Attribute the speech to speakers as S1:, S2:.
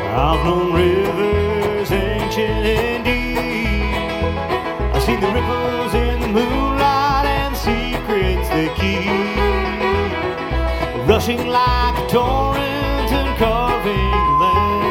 S1: I've known rivers ancient and deep. I've seen the ripples in the moonlight and secrets they keep, rushing like a torrent